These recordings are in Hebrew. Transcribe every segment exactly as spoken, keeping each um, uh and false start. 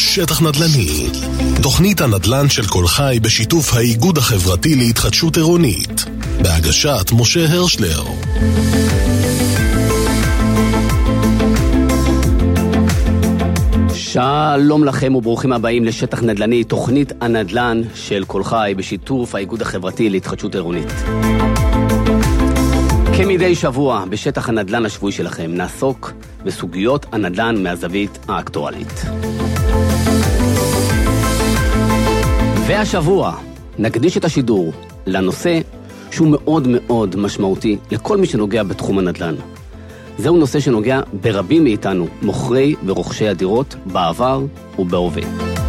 שטח נדל"ני, תוכנית הנדל"ן של כל חי בשיתוף האיגוד החברתי להתחדשות עירונית, בהגשת משה הרשלר. שלום לכם וברוכים הבאים לשטח נדל"ני, תוכנית הנדל"ן של כל חי בשיתוף האיגוד החברתי להתחדשות עירונית. כמדי שבוע בשטח הנדל"ן השבועי שלכם נעסוק בסוגיות הנדל"ן מהזווית האקטואלית. והשבוע נקדיש את השידור לנושא שהוא מאוד מאוד משמעותי לכל מי שנוגע בתחום הנדל"ן. זהו נושא שנוגע ברבים מאיתנו, מוכרי ורוכשי הדירות בעבר ובהווה.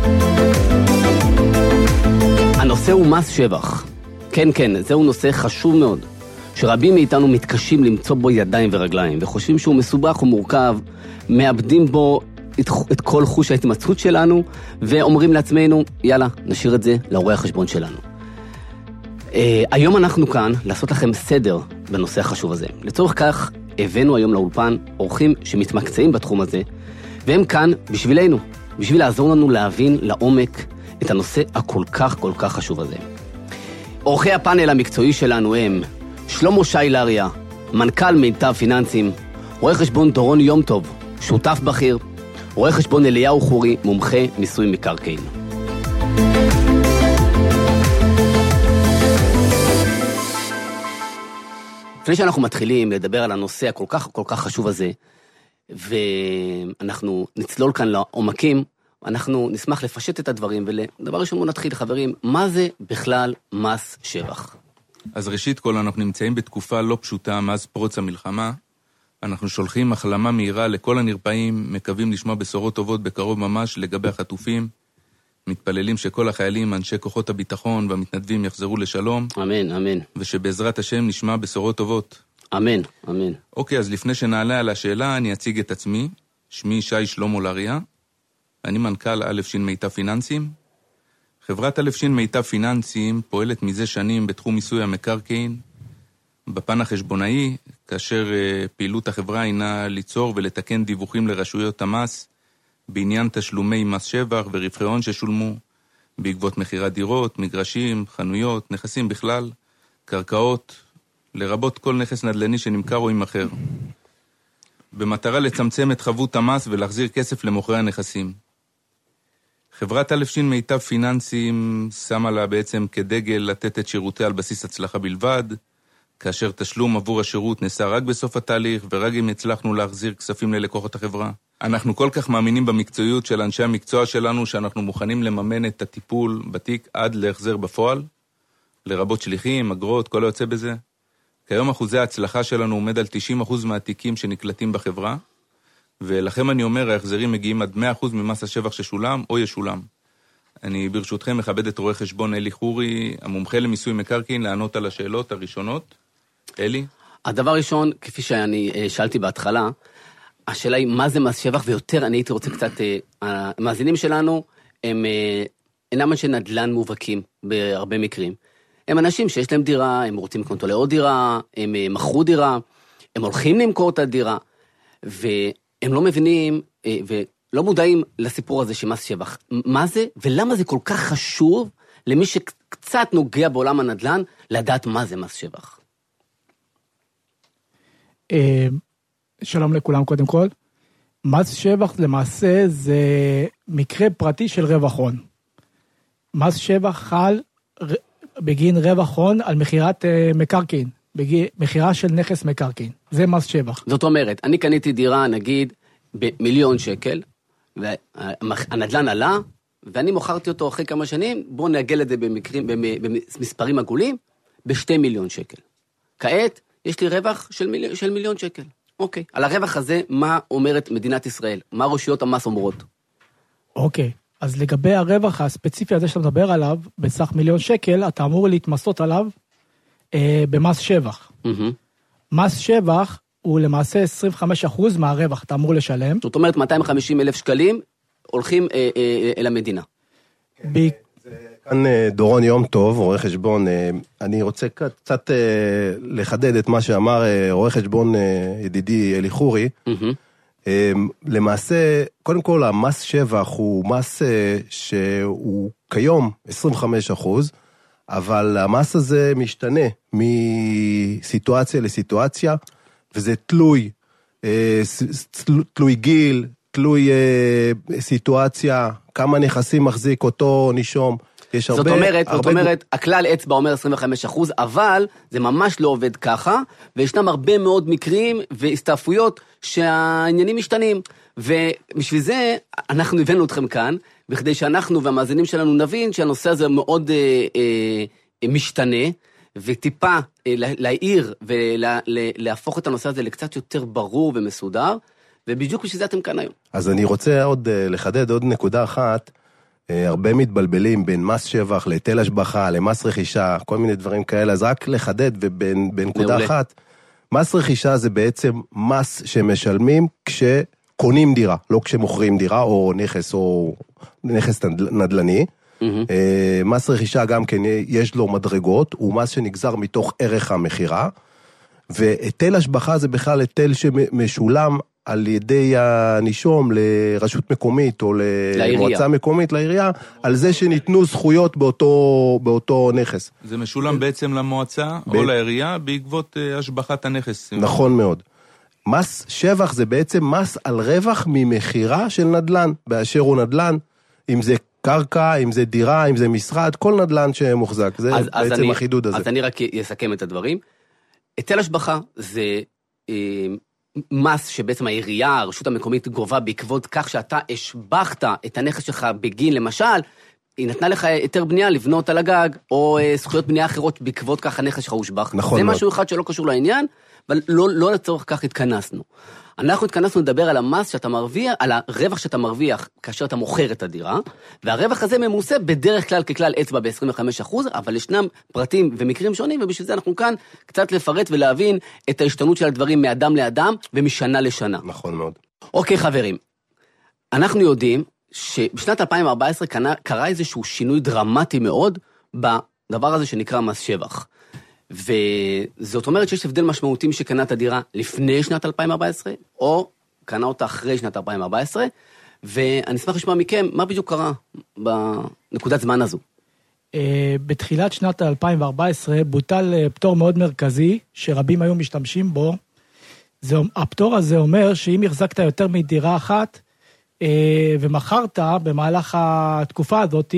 הנושא הוא מס שבח. כן, כן, זהו נושא חשוב מאוד, שרבים מאיתנו מתקשים למצוא בו ידיים ורגליים, וחושבים שהוא מסובך ומורכב, מאבדים בו את, את כל חוש ההתמצאות שלנו, ואומרים לעצמנו, יאללה, נשאיר את זה להורי החשבון שלנו. Uh, היום אנחנו כאן לעשות לכם סדר בנושא החשוב הזה. לצורך כך, הבאנו היום לאולפן אורחים שמתמקצעים בתחום הזה, והם כאן בשבילנו, בשביל לעזור לנו להבין לעומק את הנושא הכל כך כל כך חשוב הזה. אורחי הפאנל המקצועי שלנו הם שלמה שי לריה, מנכ"ל מיטב פיננסים, רואה חשבון דורון יום טוב, שותף בכיר, רואה חשבון אליהו חורי, מומחה מיסוי מקרקעין. לפני שאנחנו מתחילים לדבר על הנושא הכל כך כל כך חשוב הזה, ואנחנו נצלול כאן לעומקים, אנחנו נשמח לפשט את הדברים, ולדבר ראשון בוא נתחיל, חברים, מה זה בכלל מס שבח? אז ראשית כל, אנחנו נמצאים בתקופה לא פשוטה מאז פרוץ המלחמה. אנחנו שולחים החלמה מהירה לכל הנרפאים, מקווים לשמוע בשורות טובות בקרוב ממש לגבי החטופים, מתפללים שכל החיילים, אנשי כוחות הביטחון והמתנדבים יחזרו לשלום. אמן, אמן. ושבעזרת השם נשמע בשורות טובות. אמן, אמן. אוקיי, אז לפני שנעלה על השאלה, אני אציג את עצמי. שמי שי שלמה לריה. אני מנכ"ל א' ש' מיטב פיננסים. חברת א' ש' מיטב פיננסים פועלת מזה שנים בתחום מיסוי המקרקעין, בפן החשבונאי, כאשר פעילות החברה הינה ליצור ולתקן דיווחים לרשויות המס, בעניין תשלומי מס שבח ורווחי הון ששולמו, בעקבות מחירת דירות, מגרשים, חנויות, נכסים בכלל, קרקעות, לרבות כל נכס נדל"ני שנמכר או יימכר, במטרה לצמצם את חבות המס ולהחזיר כסף למוכרי הנכסים. חברת א' ש' מיטב פיננסים שמה לה בעצם כדגל לתת את שירותי על בסיס הצלחה בלבד, כאשר תשלום עבור השירות נעשה רק בסוף התהליך, ורק אם הצלחנו להחזיר כספים ללקוחות החברה. אנחנו כל כך מאמינים במקצועיות של אנשי המקצוע שלנו, שאנחנו מוכנים לממן את הטיפול בתיק עד להחזר בפועל, לרבות שליחים, אגרות, כל היוצא בזה. כיום אחוזי ההצלחה שלנו עומד על תשעים אחוז מהתיקים שנקלטים בחברה, ולכם אני אומר, ההחזרים מגיעים עד מאה אחוז ממס השבח ששולם או ישולם. אני ברשותכם מכבד את רואה חשבון אלי חורי, המומחה למיסוי מקרקעין, לענות על השאלות הראשונות. אלי? הדבר ראשון, כפי שאני שאלתי בהתחלה, השאלה היא מה זה מס שבח, ויותר אני הייתי רוצה קצת, המאזינים שלנו הם אינם אנשי נדל"ן מובהקים בהרבה מקרים. הם אנשים שיש להם דירה, הם רוצים לקנות לעוד דירה, הם מכרו דירה, הם הולכים למכור את הדירה, והם לא מבינים ולא מודעים לסיפור הזה שמס שבח. מה זה ולמה זה כל כך חשוב למי שקצת נוגע בעולם הנדל"ן לדעת מה זה מס שבח? שלום לכולם קודם כל. מס שבח למעשה זה מקרה פרטי של רווח הון. מס שבח חל בגין רווח הון על מחירת מקרקעין, בגין מחירה של נכס מקרקעין. זה מס שבח. זאת אומרת, אני קניתי דירה נגיד במיליון שקל, והנדל"ן עלה, ואני מוכרתי אותו אחרי כמה שנים, בואו נעגל את זה במקרים, במספרים עגולים, בשתי מיליון שקל. כעת יש לי רווח של מיליון, של מיליון שקל. אוקיי. על הרווח הזה, מה אומרת מדינת ישראל? מה רשויות המס אומרות? אוקיי. אז לגבי הרווח הספציפי הזה שאתה מדבר עליו, בסך מיליון שקל, אתה אמור להתמסות עליו אה, במס שבח. Mm-hmm. מס שבח הוא למעשה עשרים וחמישה אחוז מהרווח, אתה אמור לשלם. זאת אומרת, מאתיים וחמישים אלף שקלים הולכים אה, אה, אל המדינה. ב... כאן דורון יום טוב, רואה חשבון. אני רוצה קצת לחדד את מה שאמר רואה חשבון ידידי אלי חורי. למעשה, קודם כל, המס שבח הוא מס שהוא כיום עשרים וחמישה אחוז, אבל המס הזה משתנה מסיטואציה לסיטואציה, וזה תלוי, תלוי גיל, תלוי סיטואציה, כמה נכסים מחזיק אותו נישום. יש זאת הרבה, אומרת, הרבה... זאת אומרת, הכלל אצבע אומר עשרים וחמישה אחוז, אבל זה ממש לא עובד ככה, וישנם הרבה מאוד מקרים והסתעפויות שהעניינים משתנים, ובשביל זה אנחנו הבאנו אתכם כאן, בכדי שאנחנו והמאזינים שלנו נבין שהנושא הזה מאוד אה, אה, משתנה, וטיפה אה, להעיר ולהפוך את הנושא הזה לקצת יותר ברור ומסודר, ובדיוק בשביל זה אתם כאן היום. אז אני רוצה עוד לחדד עוד נקודה אחת, הרבה מתבלבלים בין מס שבח להיטל השבחה, למס רכישה, כל מיני דברים כאלה, אז רק לחדד ובנקודה אחת, מס רכישה זה בעצם מס שמשלמים כשקונים דירה, לא כשמוכרים דירה או נכס או נכס נדל"ני. מס רכישה גם כן יש לו מדרגות, הוא מס שנגזר מתוך ערך המחירה, והיטל השבחה זה בכלל היטל שמשולם על ידי הנישום לרשות מקומית או למועצה מקומית, לעירייה, על זה שניתנו זכויות באותו, באותו נכס. זה משולם בעצם למועצה ב... או לעירייה בעקבות השבחת הנכס. נכון מאוד. מס שבח זה בעצם מס על רווח ממחירה של נדל"ן, באשר הוא נדל"ן, אם זה קרקע, אם זה דירה, אם זה משרד, כל נדל"ן שמוחזק, זה אז, בעצם אז אני, החידוד הזה. אז אני רק אסכם את הדברים. היטל השבחה זה אה, מס שבעצם העירייה, הרשות המקומית גובה בעקבות כך שאתה השבחת את הנכס שלך בגין, למשל, היא נתנה לך היתר בנייה לבנות על הגג, או אה, זכויות בנייה אחרות בעקבות כך הנכס שלך הושבח. נכון זה מאוד. משהו אחד שלא קשור לעניין, אבל לא, לא לצורך כך התכנסנו. אנחנו התכנסנו לדבר על המס שאתה מרוויח, על הרווח שאתה מרוויח כאשר אתה מוכר את הדירה, והרווח הזה ממוסה בדרך כלל ככלל אצבע ב-עשרים וחמישה אחוז, אבל ישנם פרטים ומקרים שונים, ובשביל זה אנחנו כאן קצת לפרט ולהבין את ההשתנות של הדברים מאדם לאדם ומשנה לשנה. נכון מאוד. אוקיי חברים, אנחנו יודעים שבשנת אלפיים וארבע עשרה קרה, קרה איזשהו שינוי דרמטי מאוד בדבר הזה שנקרא מס שבח. וזאת אומרת שיש הבדל משמעותי מי שקנה את הדירה לפני שנת אלפיים וארבע עשרה, או קנה אותה אחרי שנת אלפיים וארבע עשרה, ואני אשמח לשמוע מכם מה בדיוק קרה בנקודת זמן הזו. בתחילת שנת אלפיים וארבע עשרה בוטל פטור מאוד מרכזי, שרבים היו משתמשים בו. הפטור הזה אומר שאם החזקת יותר מדירה אחת, ומכרת במהלך התקופה הזאת,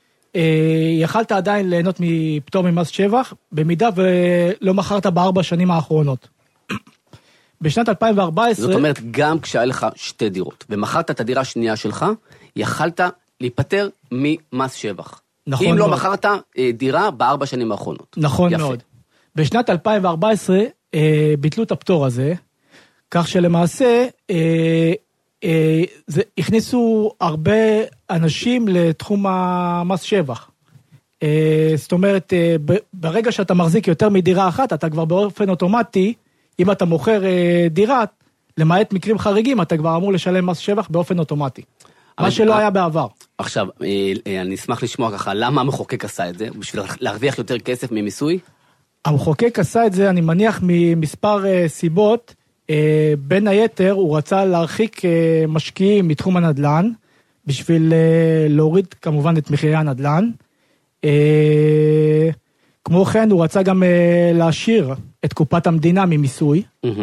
יכלת עדיין ליהנות מפטור ממס שבח, במידה ולא מכרת בארבע שנים האחרונות. בשנת אלפיים וארבע עשרה... זאת אומרת, גם כשהיה לך שתי דירות, ומכרת את הדירה השנייה שלך, יכלת להיפטר ממס שבח. נכון אם מאוד. לא מכרת דירה בארבע שנים האחרונות. נכון יפה. מאוד. בשנת אלפיים וארבע עשרה ביטלו את הפטור הזה, כך שלמעשה... זה, הכניסו הרבה אנשים לתחום המס שבח. זאת אומרת, ברגע שאתה מחזיק יותר מדירה אחת, אתה כבר באופן אוטומטי, אם אתה מוכר דירה, למעט מקרים חריגים, אתה כבר אמור לשלם מס שבח באופן אוטומטי. מה שלא היה בעבר. עכשיו, אני אשמח לשמוע ככה, למה המחוקק עשה את זה? בשביל להרוויח יותר כסף ממיסוי? המחוקק עשה את זה, אני מניח, ממספר סיבות, בין היתר הוא רצה להרחיק משקיעים מתחום הנדל"ן, בשביל להוריד כמובן את מחירי הנדל"ן. כמו כן הוא רצה גם להשאיר את קופת המדינה ממיסוי,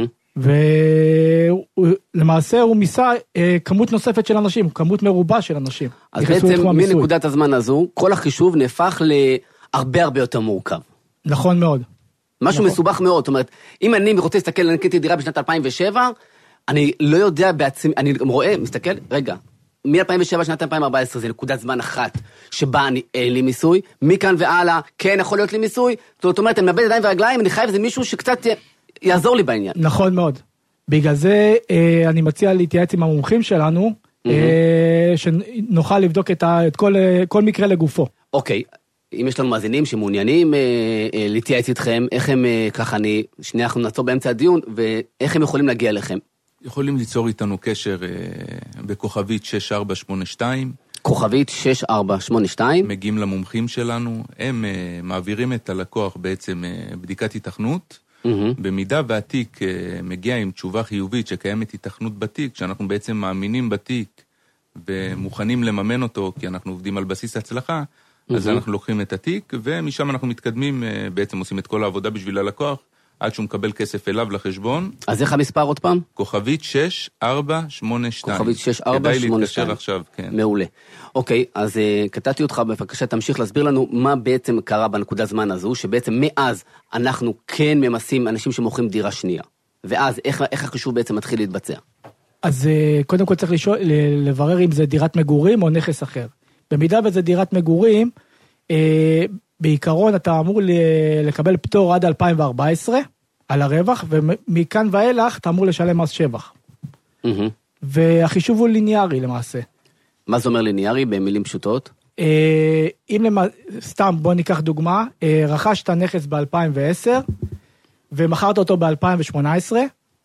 ולמעשה הוא מיסה כמות נוספת של אנשים, כמות מרובה של אנשים. אז בעצם מנקודת הזמן הזו, כל החישוב נהפך להרבה הרבה יותר מורכב. נכון מאוד. משהו נכון. מסובך מאוד, זאת אומרת, אם אני רוצה להסתכל, אני קניתי דירה בשנת אלפיים ושבע, אני לא יודע בעצמי, אני רואה, מסתכל, רגע, מ-אלפיים ושבע שנת אלפיים וארבע עשרה זה נקודת זמן אחת, שבה אני, אין לי מיסוי, מכאן והלאה, כן יכול להיות לי מיסוי, זאת אומרת, אני מאבד ידיים ורגליים, אני חייב איזה מישהו שקצת יעזור לי בעניין. נכון מאוד. בגלל זה אני מציע להתייעץ עם המומחים שלנו, שנוכל לבדוק את כל מקרה לגופו. אוקיי. אם יש לנו מאזינים שמעוניינים אה, אה, להתייעץ איתכם, איך הם, אה, ככה אני, שנייה אנחנו נעצור באמצע הדיון, ואיך הם יכולים להגיע אליכם? יכולים ליצור איתנו קשר אה, בכוכבית שש ארבע שמונה שתיים. כוכבית שש ארבע שמונה שתיים. מגיעים למומחים שלנו, הם אה, מעבירים את הלקוח בעצם אה, בדיקת התכנות, במידה והתיק מגיע עם תשובה חיובית שקיימת התכנות בתיק, שאנחנו בעצם מאמינים בתיק ומוכנים לממן אותו, כי אנחנו עובדים על בסיס הצלחה, אז אנחנו לוקחים את התיק, ומשם אנחנו מתקדמים, בעצם עושים את כל העבודה בשביל הלקוח, עד שהוא מקבל כסף אליו לחשבון. אז איך המספר עוד פעם? כוכבית שש ארבע שמונה שתיים. כוכבית שש ארבע שמונה שתיים. כדאי להתקשר עכשיו, כן. מעולה. אוקיי, אז uh, קטעתי אותך, בבקשה תמשיך להסביר לנו מה בעצם קרה בנקודה זמן הזו, שבעצם מאז אנחנו כן ממסים אנשים שמוכרים דירה שנייה. ואז איך, איך החישוב בעצם מתחיל להתבצע? אז uh, קודם כל צריך לשאול, לברר אם זה דירת מגורים או נכס אחר. במידה וזה דירת מגורים, uh, בעיקרון אתה אמור לקבל פטור עד אלפיים וארבע עשרה על הרווח, ומכאן ואילך אתה אמור לשלם מס שבח. והחישוב הוא ליניארי למעשה. מה זה אומר ליניארי במילים פשוטות? אם סתם בוא ניקח דוגמה, רכשת נכס ב-אלפיים ועשר, ומכרת אותו ב-אלפיים ושמונה עשרה,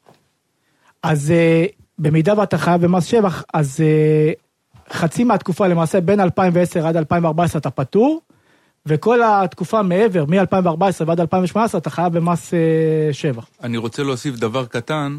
אז במידה ואתה חייב במס שבח, אז חצי מהתקופה למעשה בין אלפיים ועשר עד אלפיים וארבע עשרה אתה פטור, וכל התקופה מעבר, מ-אלפיים וארבע עשרה ועד אלפיים ושמונה עשרה, אתה חייב במס שבח. אני רוצה להוסיף דבר קטן,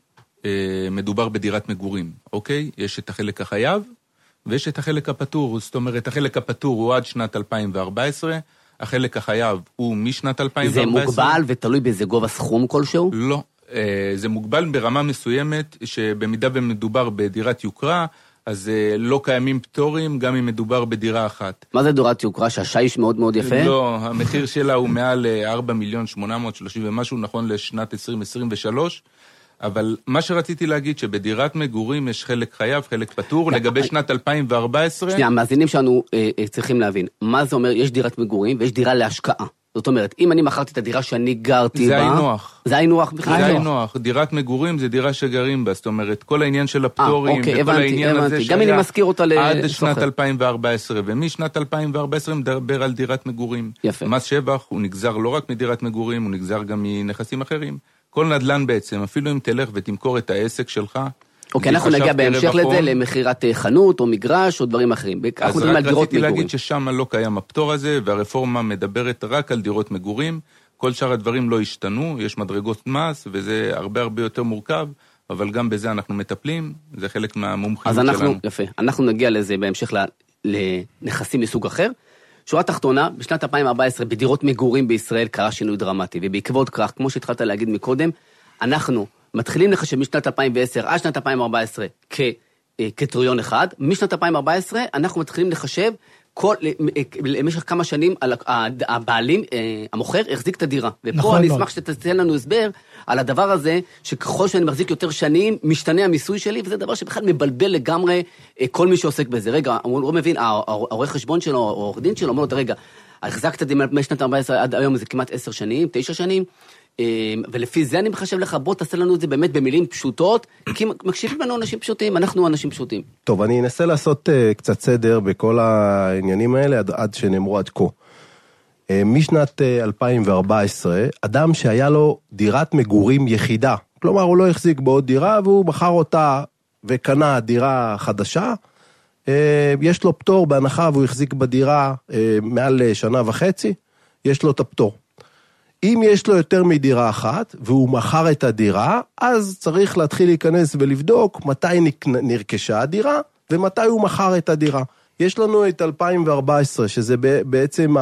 מדובר בדירת מגורים, אוקיי? יש את החלק החייב, ויש את החלק הפטור, זאת אומרת, החלק הפטור הוא עד שנת אלפיים וארבע עשרה, החלק החייב הוא משנת אלפיים וארבע עשרה. זה מוגבל ותלוי באיזה גובה סכום כלשהו? לא, זה מוגבל ברמה מסוימת, שבמידה ומדובר בדירת יוקרה, אז לא קיימים פטורים, גם אם מדובר בדירה אחת. מה זה דירת יוקרה? שהשיש מאוד מאוד יפה? לא, המחיר שלה הוא מעל ארבע מיליון שמונה מאות שלושים ומשהו, נכון לשנת עשרים עשרים ושלוש, אבל מה שרציתי להגיד, שבדירת מגורים יש חלק חייב, חלק פטור, לגבי שנת אלפיים וארבע עשרה... שנייה, המאזינים שלנו אה, אה, צריכים להבין, מה זה אומר, יש דירת מגורים ויש דירה להשקעה. זאת אומרת, אם אני מכרתי את הדירה שאני גרתי זה בה... זה אינוח. זה אינוח בכלל? זה אינוח. דירת מגורים זה דירה שגרים בה, זאת אומרת, כל העניין של הפטורים, אוקיי, וכל הבנתי, העניין הבנתי. הזה גם אני מזכיר אותה לסוחר. עד שנת אלפיים וארבע עשרה, ומשנת אלפיים וארבע עשרה מדבר על דירת מגורים. יפה. מס שבח הוא נגזר לא רק מדירת מגורים, הוא נגזר גם מנכסים אחרים. כל נדל"ן בעצם, אפילו אם תלך ותמכור את העסק שלך, אוקיי, אנחנו נגיע בהמשך לזה, למחירת חנות או מגרש או דברים אחרים. אז רק רציתי להגיד ששם לא קיים הפטור הזה, והרפורמה מדברת רק על דירות מגורים, כל שאר הדברים לא השתנו, יש מדרגות מס, וזה הרבה הרבה יותר מורכב, אבל גם בזה אנחנו מטפלים, זה חלק מהמומחים שלנו. אז אנחנו, יפה, אנחנו נגיע לזה בהמשך לנכסים מסוג אחר. שורה תחתונה, בשנת אלפיים וארבע עשרה בדירות מגורים בישראל קרה שינוי דרמטי, ובעקבות כך, כמו שהתחלת להגיד מקודם, אנחנו מתחילים לחשב משנת אלפיים ועשר עד שנת אלפיים וארבע עשרה כקריטריון אחד, משנת אלפיים וארבע עשרה אנחנו מתחילים לחשב כל, למשך כמה שנים הבעלים, המוכר, החזיק את הדירה. ופה אני אשמח שתתן לנו הסבר על הדבר הזה, שככל שאני מחזיק יותר שנים, משתנה המיסוי שלי, וזה דבר שבכלל מבלבל לגמרי כל מי שעוסק בזה. רגע, הוא לא מבין, העורך חשבון שלו, או העורך דין שלו, אומר לו, רגע, החזקת את זה משנת ארבע עשרה עד היום, זה כמעט עשר שנים, תשע שנים, ולפי זה אני מחשב לך, בוא תעשה לנו את זה באמת במילים פשוטות, כי מקשיבים לנו אנשים פשוטים, אנחנו אנשים פשוטים. טוב, אני אנסה לעשות uh, קצת סדר בכל העניינים האלה, עד, עד שנאמרו עד כה. Uh, משנת uh, אלפיים וארבע עשרה, אדם שהיה לו דירת מגורים יחידה, כלומר הוא לא החזיק בעוד דירה, והוא מכר אותה וקנה דירה חדשה, uh, יש לו פטור בהנחה, והוא החזיק בדירה uh, מעל שנה וחצי, יש לו את הפטור. אם יש לו יותר מדירה אחת, והוא מכר את הדירה, אז צריך להתחיל להיכנס ולבדוק מתי נרכשה הדירה, ומתי הוא מכר את הדירה. יש לנו את אלפיים וארבע עשרה, שזה בעצם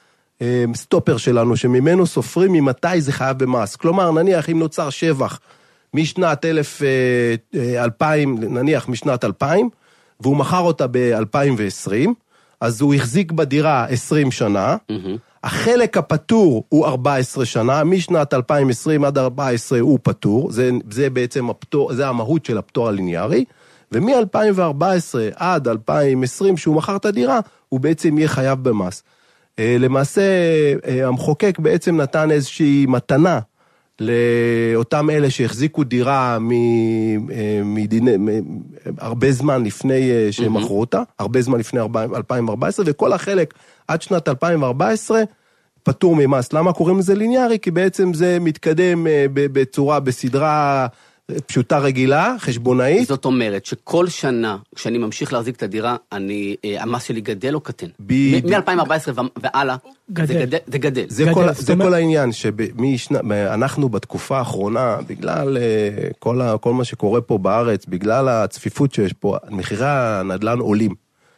הסטופר שלנו, שממנו סופרים ממתי זה חייב במס. כלומר, נניח אם נוצר שבח משנת אלף, אלפיים, נניח משנת אלפיים, והוא מכר אותה ב-אלפיים ועשרים, אז הוא החזיק בדירה עשרים שנה, החלק הפטור הוא ארבע עשרה שנה, משנת אלפיים ועשרים עד ארבע עשרה הוא פטור, זה, זה בעצם הפטור, זה המהות של הפטור הליניארי, ומ-אלפיים וארבע עשרה עד אלפיים ועשרים שהוא מכר את הדירה, הוא בעצם יהיה חייב במס. למעשה, המחוקק בעצם נתן איזושהי מתנה, לאותם אלה שהחזיקו דירה מדיני, הרבה זמן לפני שהם מכרו אותה, הרבה זמן לפני אלפיים וארבע עשרה, וכל החלק עד שנת אלפיים וארבע עשרה פטור ממס. למה קוראים לזה ליניארי? כי בעצם זה מתקדם בצורה, בסדרה פשוטה רגילה, חשבונאית. זאת אומרת שכל שנה, כשאני ממשיך להחזיק את הדירה, אני, המס שלי גדל או קטן? מ-אלפיים וארבע עשרה והלאה, זה גדל. זה גדל. זה כל, זה כל העניין, שאנחנו בתקופה האחרונה, בגלל כל, ה, כל מה שקורה פה בארץ, בגלל הצפיפות שיש פה, מחירי הנדל"ן עולים.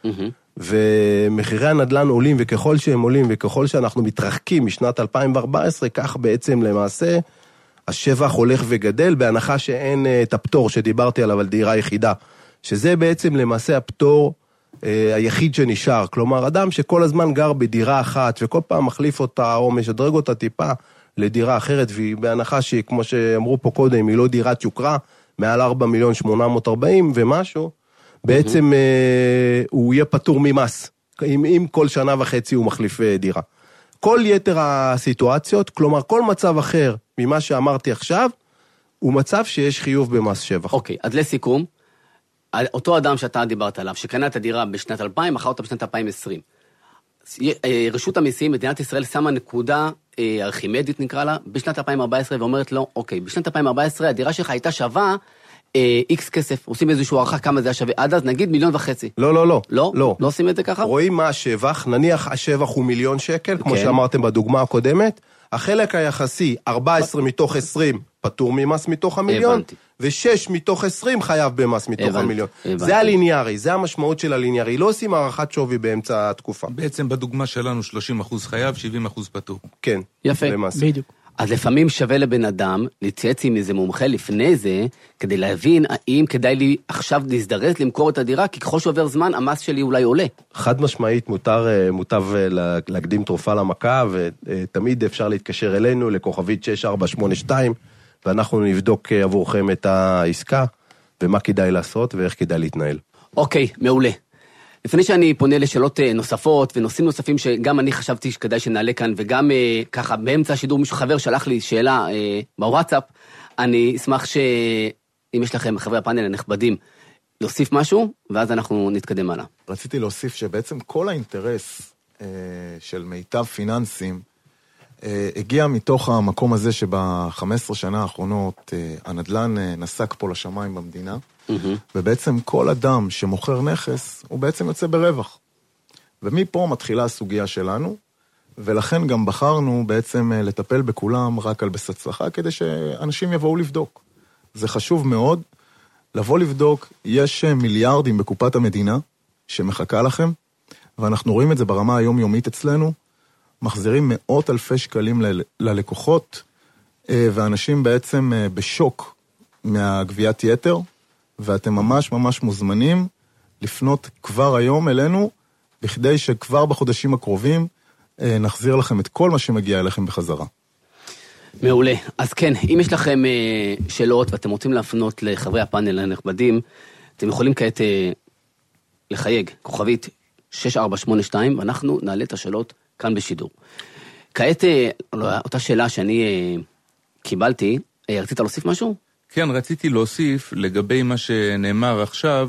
ומחירי הנדל"ן עולים, וככל שהם עולים, וככל שאנחנו מתרחקים משנת אלפיים וארבע עשרה, כך בעצם למעשה, השבח הולך וגדל, בהנחה שאין את הפטור שדיברתי עליו על דירה יחידה, שזה בעצם למעשה הפטור אה, היחיד שנשאר, כלומר אדם שכל הזמן גר בדירה אחת, וכל פעם מחליף אותה או משדרג אותה טיפה לדירה אחרת, והיא בהנחה שהיא, כמו שאמרו פה קודם, היא לא דירת יוקרה, מעל ארבעה מיליון שמונה מאות וארבעים ומשהו, בעצם אה, הוא יהיה פטור ממס, אם, אם כל שנה וחצי הוא מחליף דירה. כל יתר הסיטואציות, כלומר כל מצב אחר ממה שאמרתי עכשיו, הוא מצב שיש חיוב במס שבח. אוקיי, אז לסיכום, אותו אדם שאתה דיברת עליו, שקנה את הדירה בשנת אלפיים, מכר אותה בשנת אלפיים ועשרים. רשות המיסים, מדינת ישראל, שמה נקודה ארכימדית נקרא לה, בשנת אלפיים וארבע עשרה, ואומרת לו, אוקיי, בשנת אלפיים וארבע עשרה הדירה שלך הייתה שווה איקס כסף, עושים איזשהו הערכה כמה זה היה שווה, עד אז נגיד מיליון וחצי. לא, לא, לא. לא? לא. לא עושים את זה ככה? רואים מה השבח, נניח השבח הוא מיליון שקל, כמו שאמרתם בדוגמה הקודמת, החלק היחסי, ארבע עשרה מתוך עשרים, פטור ממס מתוך המיליון, ו-שש מתוך עשרים חייב במס מתוך המיליון. זה הליניארי, זה המשמעות של הליניארי, לא עושים הערכת שווי באמצע התקופה. בעצם בדוגמה שלנו שלושים אחוז חייב, שבעים אחוז פטור. כן. יפה, בדיוק. אז לפעמים שווה לבן אדם להתייעץ עם איזה מומחה לפני זה, כדי להבין האם כדאי לי עכשיו להזדרז למכור את הדירה, כי ככל שעובר זמן, המס שלי אולי עולה. חד משמעית מותר, מוטב להקדים תרופה למכה, ותמיד אפשר להתקשר אלינו לכוכבית שש ארבע שמונה שתיים, ואנחנו נבדוק עבורכם את העסקה, ומה כדאי לעשות ואיך כדאי להתנהל. אוקיי, מעולה. לפני שאני פונה לשאלות נוספות ונושאים נוספים שגם אני חשבתי שכדאי שנעלה כאן, וגם ככה באמצע השידור מישהו חבר שלח לי שאלה בוואטסאפ, אני אשמח שאם יש לכם חברי הפאנל הנכבדים להוסיף משהו, ואז אנחנו נתקדם הלאה. רציתי להוסיף שבעצם כל האינטרס של מיטב פיננסים הגיע מתוך המקום הזה שב-חמש עשרה שנה האחרונות הנדל"ן נסק פה לשמיים במדינה, ובעצם כל אדם שמוכר נכס, הוא בעצם יוצא ברווח. ומפה מתחילה הסוגיה שלנו, ולכן גם בחרנו בעצם לטפל בכולם רק על בסיס הצלחה, כדי שאנשים יבואו לבדוק. זה חשוב מאוד, לבוא לבדוק, יש מיליארדים בקופת המדינה, שמחכה לכם, ואנחנו רואים את זה ברמה היומיומית אצלנו, מחזירים מאות אלפי שקלים ל- ללקוחות, ואנשים בעצם בשוק מהגביית יתר, ואתם ממש ממש מוזמנים לפנות כבר היום אלינו, בכדי שכבר בחודשים הקרובים נחזיר לכם את כל מה שמגיע אליכם בחזרה. מעולה. אז כן, אם יש לכם שאלות ואתם רוצים להפנות לחברי הפאנל הנכבדים, אתם יכולים כעת לחייג, כוכבית שש ארבע שמונה שתיים, ואנחנו נעלה את השאלות כאן בשידור. כעת, אותה שאלה שאני קיבלתי, רצית להוסיף משהו? כן, רציתי להוסיף לגבי מה שנאמר עכשיו,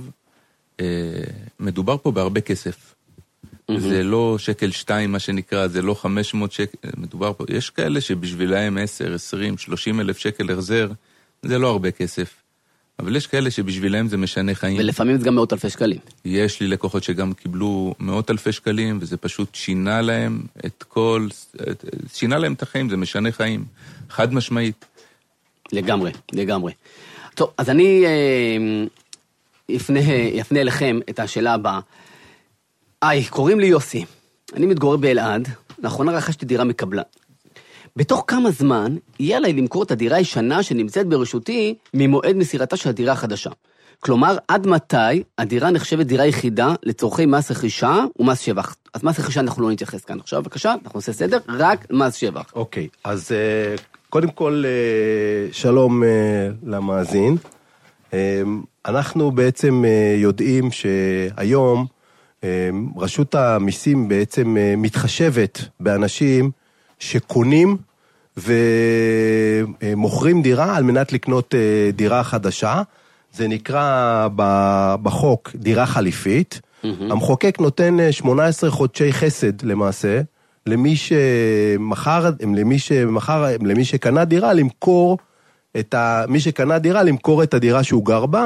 מדובר פה בהרבה כסף. זה לא שקל שתיים, מה שנקרא, זה לא חמש מאות שקל, מדובר פה, יש כאלה שבשבילהם עשר, עשרים, שלושים אלף שקל החזר, זה לא הרבה כסף. אבל יש כאלה שבשבילהם זה משנה חיים. ולפעמים זה גם מאות אלפי שקלים. יש לי לקוחות שגם קיבלו מאות אלפי שקלים, וזה פשוט שינה להם את כל, שינה להם את החיים, זה משנה חיים. חד משמעית. לגמרי, לגמרי. טוב, אז אני אה, יפנה, יפנה אליכם את השאלה הבאה. היי, קוראים לי יוסי. אני מתגורר באלעד, לאחרונה רכשתי דירה מקבלה. בתוך כמה זמן יהיה עליי למכור את הדירה הישנה שנמצאת ברשותי ממועד מסירתה של הדירה החדשה. כלומר, עד מתי הדירה נחשבת דירה יחידה לצורכי מס רכישה ומס שבח. אז מס רכישה אנחנו לא נתייחס כאן עכשיו, בבקשה, אנחנו נעשה סדר, רק מס שבח. אוקיי, אז קודם כל שלום למאזין. אנחנו בעצם יודעים שהיום רשות המיסים בעצם מתחשבת באנשים שקונים ומוכרים דירה על מנת לקנות דירה חדשה. זה נקרא בחוק דירה חליפית. Mm-hmm. המחוקק נותן שמונה עשרה חודשי חסד למעשה, למי שמחר, למי שמחר, למי שקנה דירה למכור את ה, מי שקנה דירה, למכור את הדירה שהוא גר בה,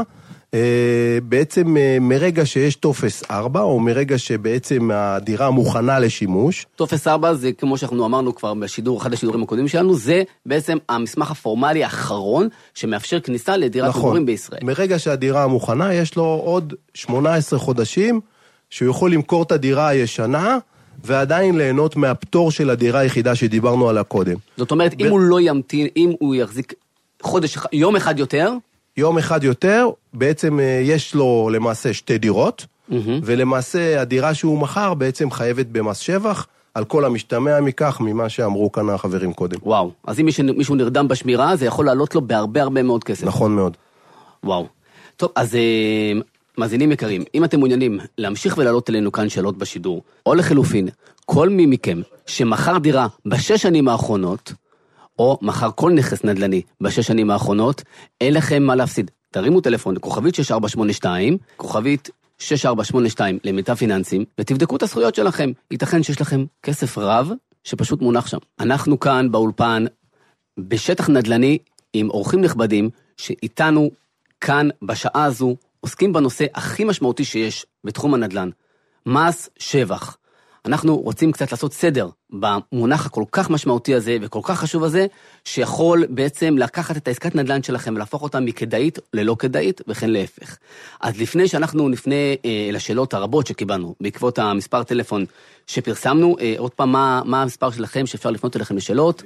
בעצם מרגע שיש טופס ארבע, או מרגע שבעצם הדירה מוכנה לשימוש. טופס ארבע זה כמו שאנחנו אמרנו כבר בשידור, אחד השידורים הקודמים שלנו, זה בעצם המסמך הפורמלי האחרון, שמאפשר כניסה לדירת נכון. מגורים בישראל. מרגע שהדירה מוכנה, יש לו עוד שמונה עשרה חודשים, שהוא יכול למכור את הדירה הישנה, ועדיין ליהנות מהפטור של הדירה היחידה שדיברנו עליה קודם. זאת אומרת, ו... אם הוא לא ימתין, אם הוא יחזיק חודש, יום אחד יותר, יום אחד יותר, בעצם יש לו למעשה שתי דירות, mm-hmm. ולמעשה הדירה שהוא מכר בעצם חייבת במס שבח, על כל המשתמע מכך, ממה שאמרו כאן החברים קודם. וואו, אז אם מישהו נרדם בשמירה, זה יכול לעלות לו בהרבה הרבה מאוד כסף. נכון מאוד. וואו. טוב, אז מאזינים יקרים, אם אתם מעוניינים להמשיך ולעלות אלינו כאן שאלות בשידור, או לחלופין, כל מי מכם שמכר דירה בשש שנים האחרונות, או מחר כל נכס נדל"ני בשש שנים האחרונות, אין לכם מה להפסיד. תרימו טלפון לכוכבית שש ארבע שמונה שתיים, כוכבית שש ארבע שמונה שתיים למיטב פיננסים, ותבדקו את הזכויות שלכם. ייתכן שיש לכם כסף רב שפשוט מונח שם. אנחנו כאן באולפן, בשטח נדל"ני, עם אורחים נכבדים, שאיתנו כאן בשעה הזו, עוסקים בנושא הכי משמעותי שיש בתחום הנדל"ן, מס שבח. אנחנו רוצים קצת לעשות סדר במונח הכל כך משמעותי הזה וכל כך חשוב הזה, שיכול בעצם לקחת את העסקת נדל"ן שלכם ולהפוך אותה מכדאית ללא כדאית וכן להפך. אז לפני שאנחנו נפנה אה, לשאלות הרבות שקיבלנו, בעקבות המספר טלפון שפרסמנו, אה, עוד פעם, מה, מה המספר שלכם שאפשר לפנות אליכם לשאלות?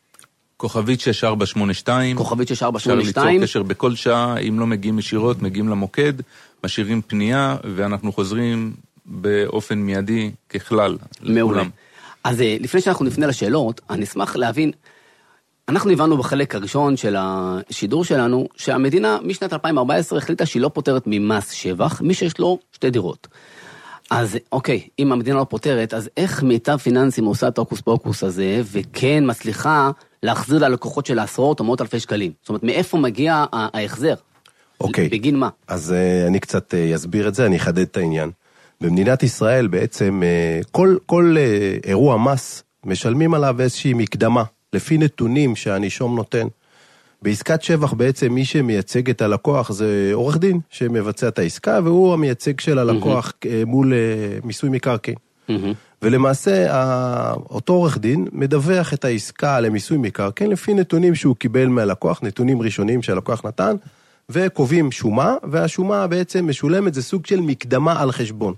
כוכבית שש ארבע שמונה שתיים. כוכבית שש ארבע שמונה שתיים. אפשר ליצור קשר בכל שעה, אם לא מגיעים ישירות, מגיעים למוקד, משאירים פנייה, ואנחנו חוזרים באופן מיידי ככלל. מעולה. לכולם. אז לפני שאנחנו נפנה לשאלות, אני אשמח להבין, אנחנו הבנו בחלק הראשון של השידור שלנו, שהמדינה משנת אלפיים וארבע עשרה החליטה שהיא לא פותרת ממס שבח, מי שיש לו שתי דירות. אז אוקיי, אם המדינה לא פותרת, אז איך מיטב פיננסים עושה את הוקוס פוקוס הזה, וכן מצליחה להחזיר ללקוחות של עשרות או מאות אלפי שקלים? זאת אומרת, מאיפה מגיע ההחזר? אוקיי. בגין מה? אז אני קצת אסביר את זה, אני אחדד את העניין. במדינת ישראל בעצם כל, כל אירוע מס משלמים עליו איזושהי מקדמה, לפי נתונים שהנישום נותן. בעסקת שבח בעצם מי שמייצג את הלקוח זה עורך דין שמבצע את העסקה, והוא המייצג של הלקוח mm-hmm. מול מיסוי מקרקעין. Mm-hmm. ולמעשה אותו עורך דין מדווח את העסקה למיסוי מקרקעין לפי נתונים שהוא קיבל מהלקוח, נתונים ראשונים שהלקוח נתן, וקובעים שומה, והשומה בעצם משולמת, זה סוג של מקדמה על חשבון.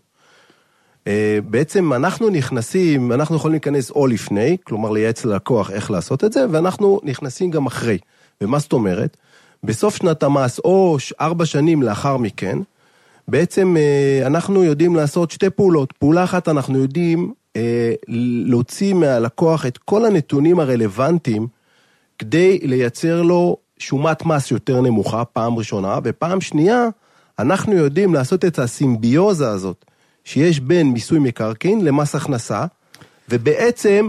בעצם אנחנו נכנסים, אנחנו יכולים להיכנס או לפני, כלומר לייעץ ללקוח איך לעשות את זה, ואנחנו נכנסים גם אחרי. ומה זאת אומרת? בסוף שנת המס, או ארבע שנים לאחר מכן, בעצם אנחנו יודעים לעשות שתי פעולות. פעולה אחת אנחנו יודעים להוציא מהלקוח את כל הנתונים הרלוונטיים, כדי לייצר לו שומת מס יותר נמוכה, פעם ראשונה, ופעם שנייה, אנחנו יודעים לעשות את הסימביוזה הזאת, שיש בין מיסוי מקרקעין למס הכנסה, ובעצם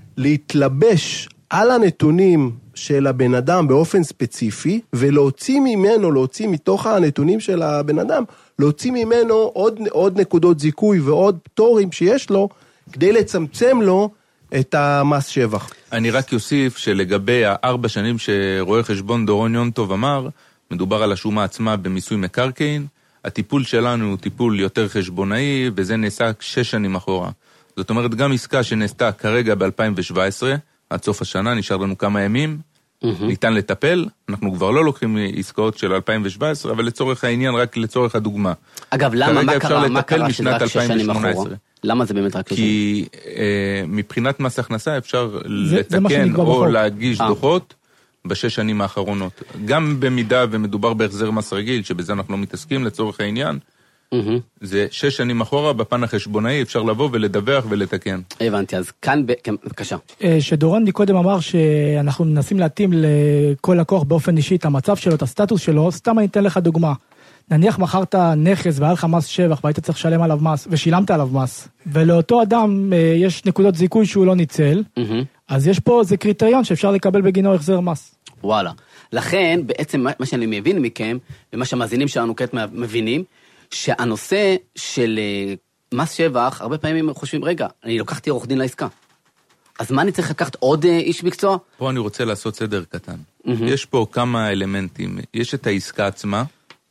להתלבש על הנתונים של הבן אדם באופן ספציפי, ולהוציא ממנו, להוציא מתוך הנתונים של הבן אדם, להוציא ממנו עוד, עוד נקודות זיכוי ועוד פטורים שיש לו, כדי לצמצם לו את המס שבח. אני רק יוסיף שלגבי הארבע שנים שרואה חשבון דורון יונטוב אמר, מדובר על השומה עצמה במיסוי מקרקעין, הטיפול שלנו הוא טיפול יותר חשבונאי, וזה נעשה שש שנים אחורה. זאת אומרת, גם עסקה שנעשתה כרגע ב-אלפיים שבע עשרה, עד סוף השנה, נשאר לנו כמה ימים, mm-hmm. ניתן לטפל, אנחנו כבר לא לוקחים עסקאות של אלפיים שבע עשרה, אבל לצורך העניין, רק לצורך הדוגמה. אגב, למה, מה קרה, מה קרה שזה רק שש שנים אחורה? למה זה באמת רק שש שנים? כי אה, מבחינת מס הכנסה אפשר זה, לתקן זה או להגיש 아. דוחות, בשש שנים האחרונות. גם במידה ומדובר בהחזר מס רגיל, שבזה אנחנו לא מתעסקים לצורך העניין, mm-hmm. זה שש שנים אחורה, בפן החשבונאי אפשר לבוא ולדווח ולתקן. הבנתי, אז כאן, בבקשה. שדורון מקודם אמר שאנחנו מנסים להתאים לכל לקוח באופן אישי את המצב שלו, את הסטטוס שלו, סתם אני אתן לך דוגמה. נניח מכרת נכס והיה לך מס שבח, והיית צריך לשלם עליו מס, ושילמת עליו מס, ולאותו אדם יש נקודות זיכוי שהוא לא ניצל, mm-hmm. אז יש פה, זה קריטריון שאפשר לקבל בגינו החזר מס. וואלה. לכן, בעצם מה שאני מבין מכם, ומה שהמאזינים שלנו כעת מבינים, שהנושא של מס שבח, הרבה פעמים חושבים, רגע, אני לוקחתי עורך דין לעסקה. אז מה אני צריך לקחת עוד איש מקצוע? פה אני רוצה לעשות סדר קטן. יש פה כמה אלמנטים. יש את העסקה עצמה,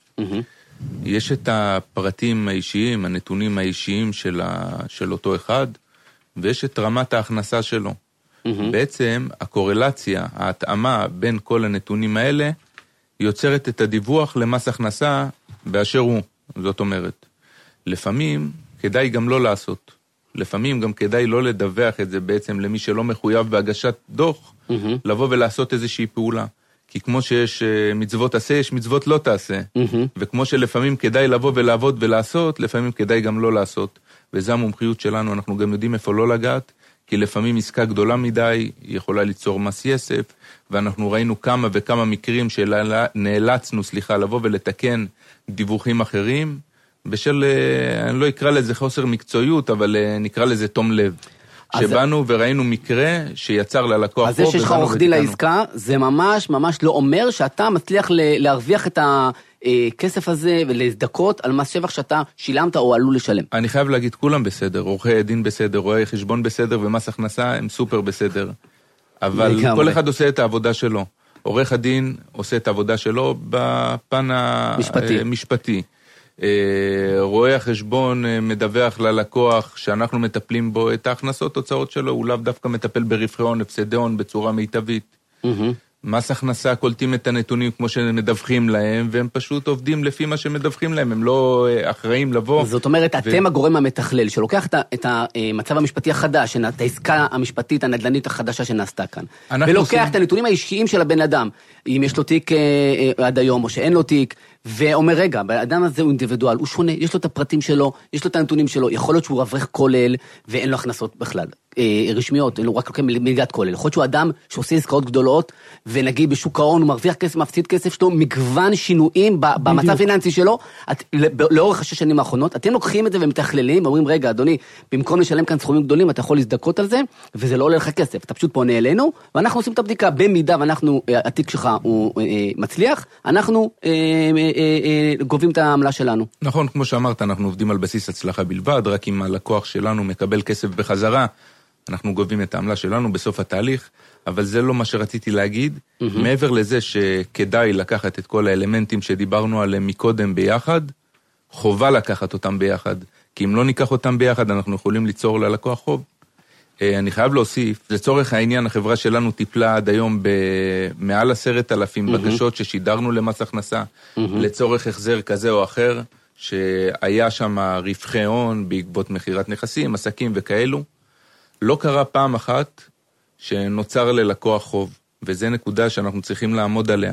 יש את הפרטים האישיים, הנתונים האישיים של, ה... של אותו אחד, ויש את רמת ההכנסה שלו. בעצם הקורלציה, ההתאמה בין כל הנתונים האלה, יוצרת את הדיווח למס הכנסה באשר הוא. זאת אומרת, לפעמים כדאי גם לא לעשות. לפעמים גם כדאי לא לדווח את זה בעצם למי שלא מחויב בהגשת דוח, לבוא ולעשות איזושהי פעולה. כי כמו שיש מצוות עשה, יש מצוות לא תעשה. וכמו שלפעמים כדאי לבוא ולעבוד ולעשות, לפעמים כדאי גם לא לעשות. וזו המומחיות שלנו, אנחנו גם יודעים איפה לא לגעת, כי לפעמים עסקה גדולה מדי יכולה ליצור מס יסף, ואנחנו ראינו כמה וכמה מקרים שנאלצנו, סליחה, לבוא ולתקן דיווחים אחרים, בשל, אני לא אקרא לזה חוסר מקצועיות, אבל נקרא לזה תום לב. שבאנו וראינו מקרה שיצר ללקוח. אז זה שיש לך עורך דין לעסקה, זה ממש ממש לא אומר שאתה מצליח להרוויח את הכסף הזה ולהזדכות על מס שבח שאתה שילמת או עלול לשלם. אני חייב להגיד, כולם בסדר, עורכי דין בסדר, רואי חשבון בסדר ומס הכנסה הם סופר בסדר. אבל כל אחד עושה את העבודה שלו. עורך הדין עושה את העבודה שלו בפן המשפטי. רואה החשבון מדווח ללקוח שאנחנו מטפלים בו את ההכנסות תוצאות שלו, הוא לאו דווקא מטפל ברווחי הון, הפסדי הון בצורה מיטבית. מס הכנסה קולטים את הנתונים כמו שמדווחים להם, והם פשוט עובדים לפי מה שמדווחים להם, הם לא אחראים לבוא. זאת אומרת, אתם הגורם המתכלל, שלוקח את המצב המשפטי החדש, את העסקה המשפטית הנדל"נית החדשה שנעשתה כאן, ולוקח את הנתונים האישיים של הבן אדם, אם יש לו תיק עד היום או שאין לו תיק, ואומר, רגע, האדם הזה הוא אינדיבידואל, הוא שונה, יש לו את הפרטים שלו, יש לו את הנתונים שלו, יכול להיות שהוא אברך כולל, ואין לו הכנסות בכלל, רשמיות, אין לו רק לוקח מלגת כולל, יכול להיות שהוא אדם שעושה עסקאות גדולות, ונגיד בשוק ההון הוא מרוויח כסף, מפסיד כסף שלו, מגוון שינויים במצב הפיננסי שלו, לאורך השש שנים האחרונות, אתם לוקחים את זה ומתכללים, ואומרים, רגע, אדוני, במקום לשלם כאן סכומים גדולים, אתה יכול להזדכות על זה, וזה לא עולה לך כסף, אתה פשוט פונה אלינו, ואנחנו עושים את הבדיקה, במידה ואנחנו, התיק שלך הוא מצליח, אנחנו גובים את העמלה שלנו. נכון, כמו שאמרת, אנחנו עובדים על בסיס הצלחה בלבד, רק אם הלקוח שלנו מקבל כסף בחזרה, אנחנו גובים את העמלה שלנו בסוף התהליך, אבל זה לא מה שרציתי להגיד. מעבר לזה שכדאי לקחת את כל האלמנטים שדיברנו עליהם מקודם ביחד, חובה לקחת אותם ביחד, כי אם לא ניקח אותם ביחד, אנחנו יכולים ליצור ללקוח חוב. אני חייב להוסיף, לצורך העניין, החברה שלנו טיפלה עד היום במעל עשרת אלפים בקשות ששידרנו למס הכנסה, לצורך החזר כזה או אחר, שהיה שם רווחי הון בעקבות מחירת נכסים, עסקים וכאלו. לא קרה פעם אחת שנוצר ללקוח חוב, וזה נקודה שאנחנו צריכים לעמוד עליה.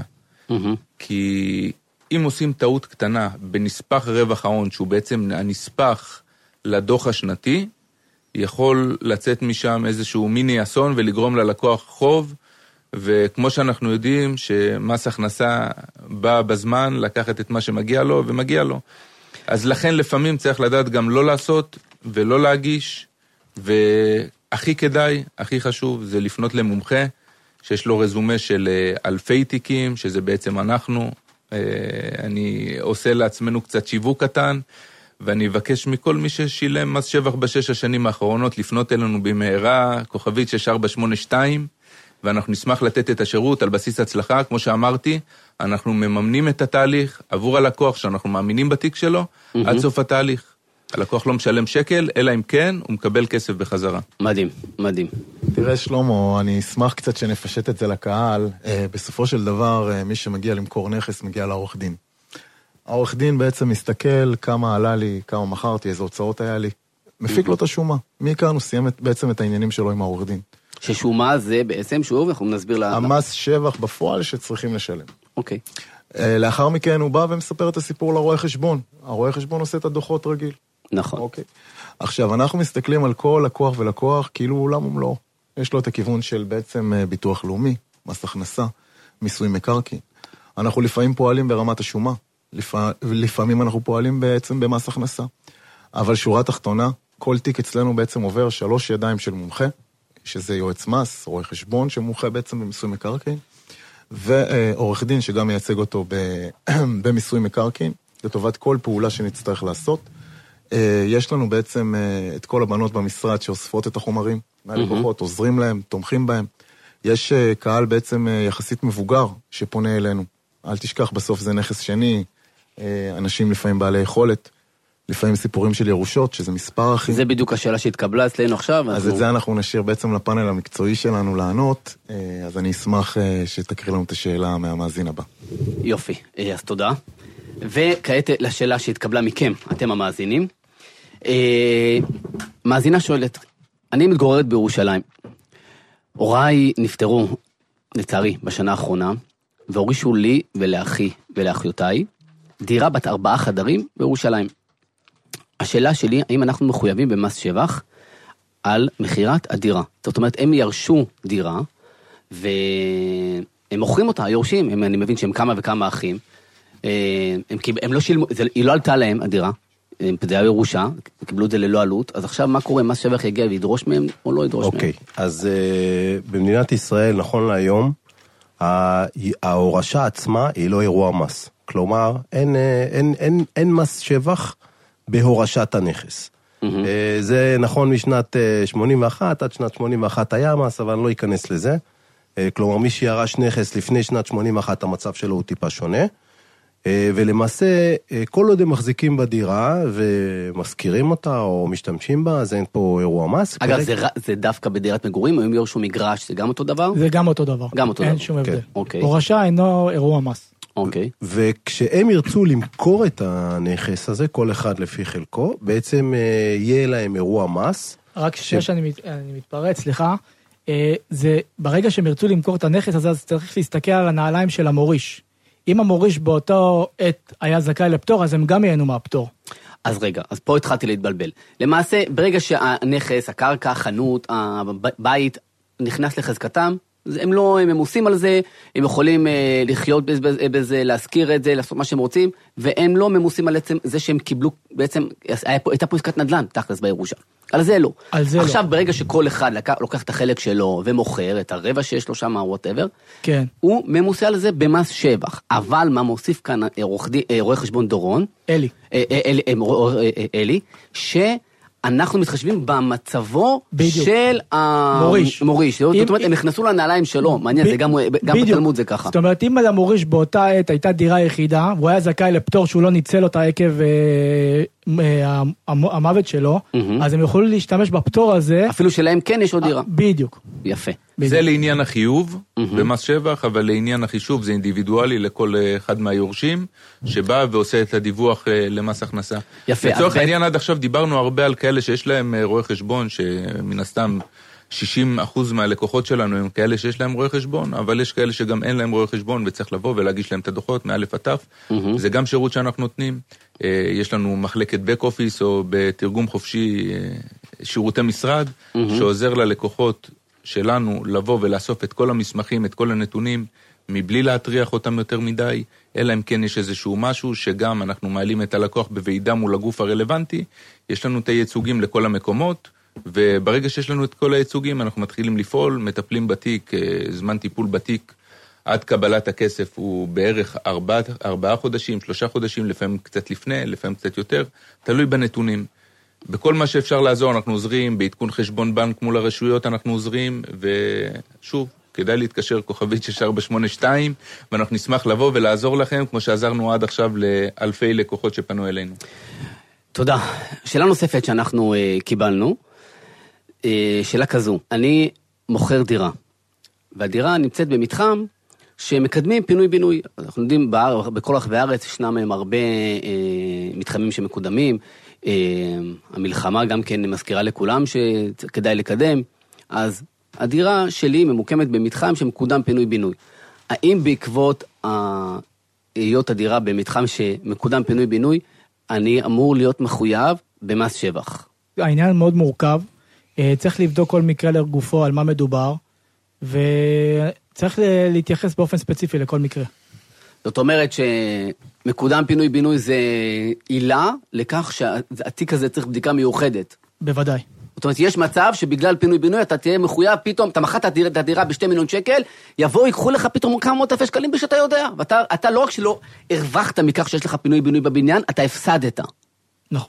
כי אם עושים טעות קטנה בנספח רווח ההון, שהוא בעצם הנספח לדוח השנתי, יכול לצאת משם איזשהו מיני אסון ולגרום ללקוח חוב, וכמו שאנחנו יודעים שמס הכנסה בא בזמן לקחת את מה שמגיע לו ומגיע לו. אז לכן לפעמים צריך לדעת גם לא לעשות ולא להגיש, והכי כדאי, הכי חשוב זה לפנות למומחה, שיש לו רזומה של אלפי תיקים, שזה בעצם אנחנו, אני עושה לעצמנו קצת שיווק קטן, ואני אבקש מכל מי ששילם מס שבח בשש השנים האחרונות, לפנות אלינו במהרה, כוכבית שש ארבע שמונה שתיים, ואנחנו נשמח לתת את השירות על בסיס הצלחה, כמו שאמרתי, אנחנו מממנים את התהליך עבור הלקוח שאנחנו מאמינים בתיק שלו, mm-hmm. עד סוף התהליך. הלקוח לא משלם שקל, אלא אם כן הוא מקבל כסף בחזרה. מדהים, מדהים. תראה שלמה, אני אשמח קצת שנפשט את זה לקהל. בסופו של דבר, מי שמגיע למכור נכס מגיע לעורך דין. העורך דין בעצם מסתכל כמה עלה לי, כמה מכרתי, איזה הוצאות היה לי. מפיק לו את השומה. מי כאן הוא סיים בעצם את העניינים שלו עם העורך דין. ששומה זה בעצם, שוב, אנחנו נסביר לה... המס שבח בפועל שצריכים לשלם. אוקיי. לאחר מכן הוא בא ומספר את הסיפור לרואה חשבון. הרואה חשבון עושה את הדוחות רגיל. נכון. אוקיי. עכשיו, אנחנו מסתכלים על כל לקוח ולקוח, כאילו עולם ומלואו. יש לו את הכיוון של בעצם ביטוח לאומי, מס הכנסה, מיסוי מקרקעין. אנחנו לפעמים פועלים ברמת השומה, לפעמים אנחנו פועלים בעצם במס הכנסה. אבל שורה תחתונה, כל תיק אצלנו בעצם עובר שלוש ידיים של מומחה, שזה יועץ מס, רואה חשבון שמומחה בעצם במיסוי מקרקעין, ועורך דין שגם מייצג אותו במיסוי מקרקעין, לטובת כל פעולה שנצטרך לעשות. יש לנו בעצם את כל הבנות במשרד שאוספות את החומרים, מהלקוחות, עוזרים להם, תומכים בהם. יש קהל בעצם יחסית מבוגר שפונה אלינו. אל תשכח, בסוף זה נכס שני, אנשים לפעמים בעלי יכולת, לפעמים סיפורים של ירושות, שזה מספר אחים. זה בדיוק השאלה שהתקבלה אצלנו עכשיו. אז את זה אנחנו נשאיר בעצם לפאנל המקצועי שלנו לענות, אז אני אשמח שתקריא לנו את השאלה מהמאזין הבא. יופי, אז תודה. וכעת לשאלה שהתקבלה מכם, אתם המאזינים. מאזינה שואלת, אני מתגוררת בירושלים. הוריי נפטרו, לצערי, בשנה האחרונה, והורישו לי ולאחי ולאחיותיי דירה בת ארבעה חדרים בירושלים. השאלה שלי, האם אנחנו מחויבים במס שבח על מחירת הדירה? זאת אומרת, הם ירשו דירה, והם מוכרים אותה, יורשים, הם, אני מבין שהם כמה וכמה אחים, הם, הם לא שילמו, זה, היא לא עלתה להם, הדירה, זה היה ירושה, קיבלו את זה ללא עלות, אז עכשיו מה קורה, מס שבח יגיע וידרוש מהם, או לא ידרוש אוקיי, מהם? אוקיי, אז uh, במדינת ישראל, נכון להיום, ההורשה עצמה היא לא אירוע מס. כלומר, אין, אין, אין, אין מס שבח בהורשת הנכס. Mm-hmm. זה נכון משנת שמונים ואחת, עד שנת שמונים ואחת היה מס, אבל אני לא אכנס לזה. כלומר, מי שירש נכס לפני שנת שמונים ואחת, המצב שלו הוא טיפה שונה. ולמעשה, כל עוד הם מחזיקים בדירה ומזכירים אותה או משתמשים בה, אז אין פה אירוע מס. אגב, זה, זה דווקא בדירת מגורים, או אם יורשו מגרש, זה גם אותו דבר? זה גם אותו דבר. גם אותו אין דבר. שום הבדל. כן. אוקיי. הורשה אינו אירוע מס. אוקיי. וכשהם ירצו למכור את הנכס הזה, כל אחד לפי חלקו, בעצם יהיה להם אירוע מס. רק ש... שאני מת, מתפרץ, סליחה, זה ברגע שהם ירצו למכור את הנכס הזה, אז צריך להסתכל על הנעליים של המוריש. אם המוריש באותו עת היה זכאי לפטור, אז הם גם ייהנו מהפטור. אז רגע, אז פה התחלתי להתבלבל. למעשה, ברגע שהנכס, הקרקע, החנות, הבית, נכנס לחזקתם, הם לא ממוסים על זה, הם יכולים אה, לחיות בזה, בזה, להזכיר את זה, לעשות מה שהם רוצים, והם לא ממוסים על עצם זה שהם קיבלו, בעצם, הייתה פה עסקת נדל"ן, תכלס בירושה. על זה לא. על זה עכשיו, לא. ברגע שכל אחד לוקח, לוקח את החלק שלו ומוכר את הרבע שיש לו שם, whatever, כן. הוא ממוסה על זה במס שבח. אבל מה מוסיף כאן רואה חשבון דורון? אלי. אלי, אלי, ש... אנחנו מתחשבים במצבו בדיוק. של המוריש. המוריש. זאת אומרת, הם נכנסו לנעליים שלו, מעניין, זה גם, גם בתלמוד זה ככה. זאת אומרת, אם למוריש באותה עת הייתה דירה יחידה, והוא היה זכאי לפטור שהוא לא ניצל אותה עקב המוות שלו, אז הם יכולים להשתמש בפטור הזה. אפילו שלהם כן יש עוד דירה. בדיוק. יפה. זה לעניין החיוב במס שבח, אבל לעניין החישוב זה אינדיבידואלי לכל אחד מהיורשים, שבא ועושה את הדיווח למס הכנסה. יפה. לצורך העניין עד עכשיו דיברנו הרבה על כאלה שיש להם רואה חשבון, שמן הסתם שישים אחוז מהלקוחות שלנו הם כאלה שיש להם רואה חשבון, אבל יש כאלה שגם אין להם רואה חשבון, וצריך לבוא ולהגיש להם את הדוחות מאלף עד תף. זה גם שירות שאנחנו נותנים. יש לנו מחלקת בק אופיס, או בתרגום חופשי שירותי משרד, שעוזר ללקוחות שלנו לבוא ולאסוף את כל המסמכים, את כל הנתונים, מבלי להטריח אותם יותר מדי, אלא אם כן יש איזשהו משהו שגם אנחנו מעלים את הלקוח בוועידה מול הגוף הרלוונטי, יש לנו את הייצוגים לכל המקומות, וברגע שיש לנו את כל הייצוגים אנחנו מתחילים לפעול, מטפלים בתיק, זמן טיפול בתיק, עד קבלת הכסף הוא בערך ארבעה, ארבעה חודשים, שלושה חודשים, לפעמים קצת לפני, לפעמים קצת יותר, תלוי בנתונים. בכל מה שאפשר לעזור אנחנו עוזרים, בעדכון חשבון בנק מול הרשויות אנחנו עוזרים, ושוב, כדאי להתקשר כוכבית שש ארבע שמונה שתיים, ואנחנו נשמח לבוא ולעזור לכם, כמו שעזרנו עד עכשיו לאלפי לקוחות שפנו אלינו. תודה. שאלה נוספת שאנחנו uh, קיבלנו, uh, שאלה כזו, אני מוכר דירה, והדירה נמצאת במתחם שמקדמים פינוי-בינוי. אנחנו יודעים, באר, בכל רחבי הארץ ישנם מהם הרבה uh, מתחמים שמקודמים, uh, המלחמה גם כן מזכירה לכולם שכדאי לקדם, אז הדירה שלי ממוקמת במתחם שמקודם פינוי-בינוי. האם בעקבות היות הדירה במתחם שמקודם פינוי-בינוי, אני אמור להיות מחויב במס שבח? העניין מאוד מורכב, צריך לבדוק כל מקרה לגופו על מה מדובר, וצריך להתייחס באופן ספציפי לכל מקרה. זאת אומרת שמקודם פינוי-בינוי זה עילה לכך שהתיק הזה צריך בדיקה מיוחדת. בוודאי. זאת אומרת, יש מצב שבגלל פינוי-בינוי אתה תהיה מחויב פתאום, אתה מחת את הדירה בשתי מיליון שקל, יבואו, ייקחו לך פתאום כמה מאות אלפי שקלים בשביל שאתה יודע. ואתה אתה לא רק שלא הרווחת מכך שיש לך פינוי-בינוי בבניין, אתה הפסדת. נכון.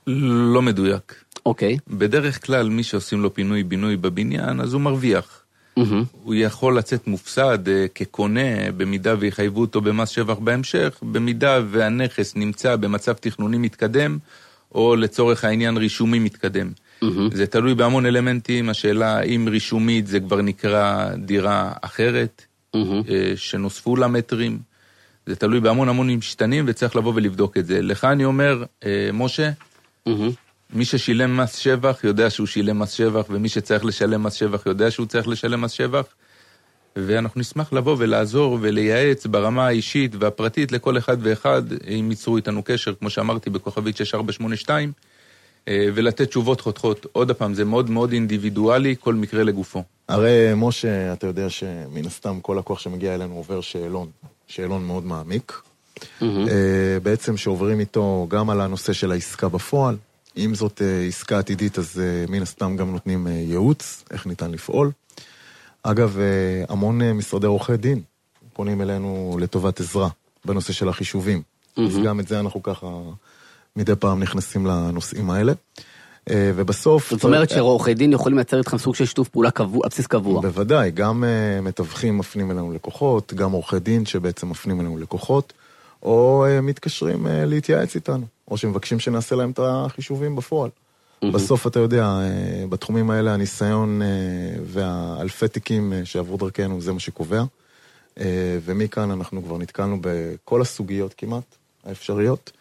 לא מדויק. אוקיי. בדרך כלל מי שעושים לו פינוי-בינוי בבניין, אז הוא מרוויח. הוא יכול לצאת מופסד כקונה, במידה ויחייבו אותו במס שבח בהמשך, במידה והנכס נמצא במצב תכנוני מתקדם, או לצורך העניין רישומי מתקדם. זה תלוי בהמון אלמנטים, השאלה אם רישומית זה כבר נקרא דירה אחרת, שנוספו לה מטרים, זה תלוי בהמון המון משתנים, וצריך לבוא ולבדוק את זה. לך אני אומר, משה, מי ששילם מס שבח יודע שהוא שילם מס שבח, ומי שצריך לשלם מס שבח יודע שהוא צריך לשלם מס שבח, ואנחנו נשמח לבוא ולעזור ולייעץ ברמה האישית והפרטית לכל אחד ואחד, אם ייצרו איתנו קשר, כמו שאמרתי, בכוכבית שש ארבע שמונה שתיים, ולתת תשובות חותכות. עוד הפעם, זה מאוד מאוד אינדיבידואלי, כל מקרה לגופו. הרי משה, אתה יודע שמן הסתם כל לקוח שמגיע אלינו עובר שאלון, שאלון מאוד מעמיק, בעצם שעוברים איתו גם על הנושא של העסקה בפועל, אם זאת עסקה עתידית, אז מן הסתם גם נותנים ייעוץ, איך ניתן לפעול. אגב, המון משרדי עורכי דין פונים אלינו לטובת עזרה בנושא של החישובים. אז גם את זה אנחנו ככה מדי פעם נכנסים לנושאים האלה. ובסוף... זאת אומרת שעורכי דין יכולים לייצר איתכם סוג של שיתוף פעולה קבוע, בסיס קבוע. בוודאי, גם מתווכים מפנים אלינו לקוחות, גם עורכי דין שבעצם מפנים אלינו לקוחות, או מתקשרים להתייעץ איתנו, או שמבקשים שנעשה להם את החישובים בפועל. בסוף אתה יודע, בתחומים האלה הניסיון והאלפי תיקים שעברו דרכנו, זה מה שקובע. ומכאן אנחנו כבר נתקלנו בכל הסוגיות כמעט, האפשריות.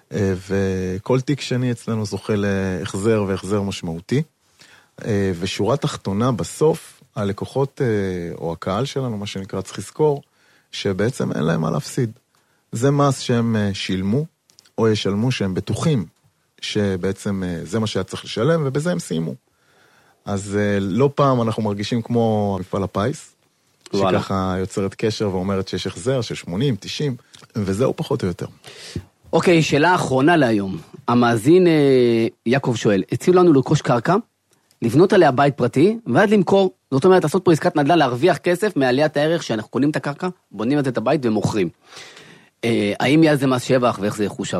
וכל תיק שני אצלנו זוכה להחזר והחזר משמעותי. ושורה תחתונה בסוף, הלקוחות או הקהל שלנו, מה שנקרא צריך לזכור, שבעצם אין להם מה להפסיד. זה מס שהם שילמו, או ישלמו שהם בטוחים, שבעצם זה מה שהיה צריך לשלם, ובזה הם סיימו. אז לא פעם אנחנו מרגישים כמו מפעל הפיס, שככה יוצרת קשר ואומרת שיש החזר של שמונים, תשעים, וזהו פחות או יותר. אוקיי, שאלה אחרונה להיום. המאזין יעקב שואל, הציעו לנו לרכוש קרקע, לבנות עליה בית פרטי, ועד למכור. זאת אומרת, לעשות פה עסקת נדל"ן, להרוויח כסף מעליית הערך שאנחנו קונים את הקרקע, בונים את הבית ומוכרים. האם יהיה זה מס שבח ואיך זה יחושב?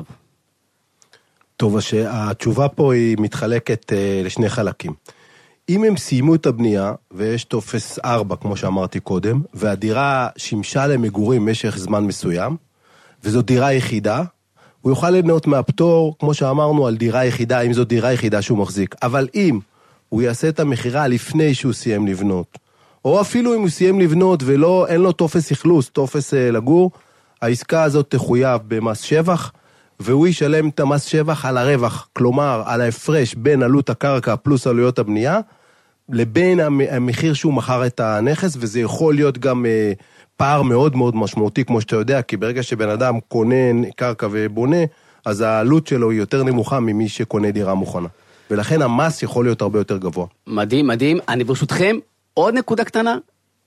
טוב, התשובה פה היא מתחלקת לשני חלקים. אם הם סיימו את הבנייה, ויש טופס ארבע, כמו שאמרתי קודם, והדירה שימשה למגורים משך זמן מסוים, וזו דירה יחידה, הוא יוכל ליהנות מהפטור, כמו שאמרנו, על דירה יחידה, אם זו דירה יחידה שהוא מחזיק. אבל אם הוא יעשה את המחירה לפני שהוא סיים לבנות, או אפילו אם הוא סיים לבנות ואין לו טופס אכלוס, טופס לגור, העסקה הזאת תחויב במס שבח, והוא ישלם את המס שבח על הרווח, כלומר, על ההפרש בין עלות הקרקע פלוס עלויות הבנייה, לבין המחיר שהוא מכר את הנכס, וזה יכול להיות גם פער מאוד מאוד משמעותי, כמו שאתה יודע, כי ברגע שבן אדם קונה קרקע ובונה, אז העלות שלו היא יותר נמוכה ממי שקונה דירה מוכנה. ולכן המס יכול להיות הרבה יותר גבוה. מדהים, מדהים. אני ברשותכם, עוד נקודה קטנה,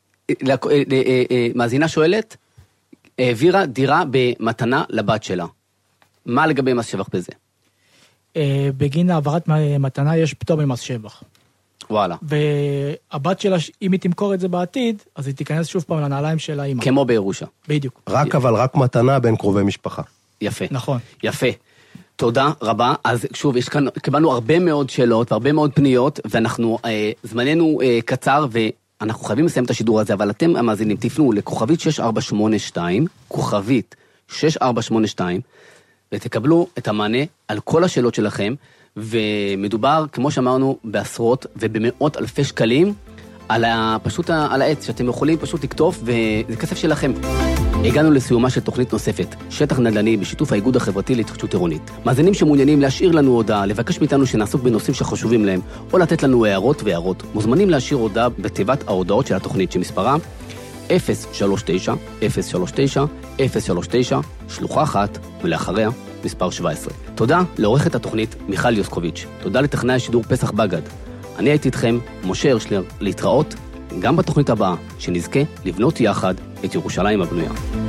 מאזינה שואלת, העבירה דירה במתנה לבת שלה. מה לגבי מס שבח בזה? בגין העברת מתנה יש פטור ממס שבח. וואלה. והבת שלה, אם היא תמכור את זה בעתיד, אז היא תיכנס שוב פעם לנעליים של האמא. כמו בירושה. בדיוק. רק אבל רק מתנה בין קרובי משפחה. יפה. נכון. יפה. תודה רבה. אז שוב, יש כאן, קיבלנו הרבה מאוד שאלות והרבה מאוד פניות, ואנחנו, אה, זמננו אה, קצר, ואנחנו חייבים לסיים את השידור הזה, אבל אתם המאזינים, תפנו לכוכבית שש ארבע שמונה שתיים, כוכבית שש ארבע שמונה שתיים, ותקבלו את המענה על כל השאלות שלכם, ומדובר, כמו שאמרנו, בעשרות ובמאות אלפי שקלים, על ה, פשוט על העץ, שאתם יכולים פשוט לקטוף, וזה כסף שלכם. הגענו לסיומה של תוכנית נוספת, שטח נדל"ני בשיתוף האיגוד החברתי להתחדשות עירונית. מאזינים שמעוניינים להשאיר לנו הודעה, לבקש מאיתנו שנעסוק בנושאים שחשובים להם, או לתת לנו הערות והערות, מוזמנים להשאיר הודעה בתיבת ההודעות של התוכנית שמספרה אפס שלוש תשע אפס שלוש תשע אפס שלוש תשע, שלוחה אחת, ולאחריה מספר שבע עשרה. תודה לעורכת התוכנית מיכל יוסקוביץ'. תודה לטכנאי השידור פסח בגד. אני הייתי איתכם, משה הרשלר, להתראות גם בתוכנית הבאה, שנזכה לבנות יחד את ירושלים הבנויה.